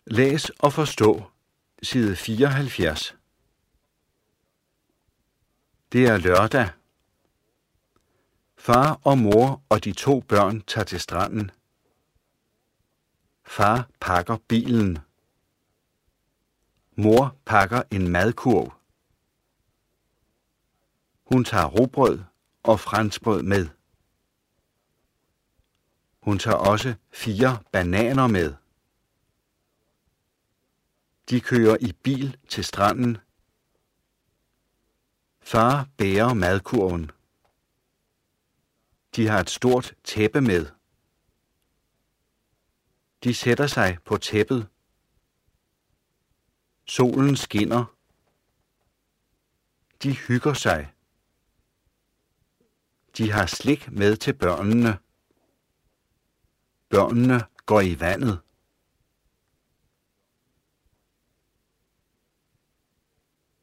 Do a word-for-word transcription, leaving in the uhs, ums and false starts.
Læs og forstå, side fireoghalvfjerds. Det er lørdag. Far og mor og de to børn tager til stranden. Far pakker bilen. Mor pakker en madkurv. Hun tager rugbrød og franskbrød med. Hun tager også fire bananer med. De kører i bil til stranden. Far bærer madkurven. De har et stort tæppe med. De sætter sig på tæppet. Solen skinner. De hygger sig. De har slik med til børnene. Børnene går i vandet.